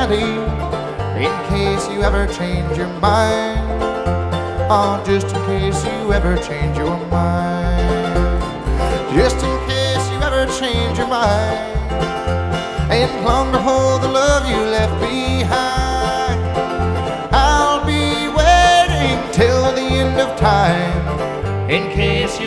ready in case you ever change your mind. Oh, just in case you ever change your mind. Just in case you ever change your mind and long to hold the love you left behind. I'll be waiting till the end of time in case you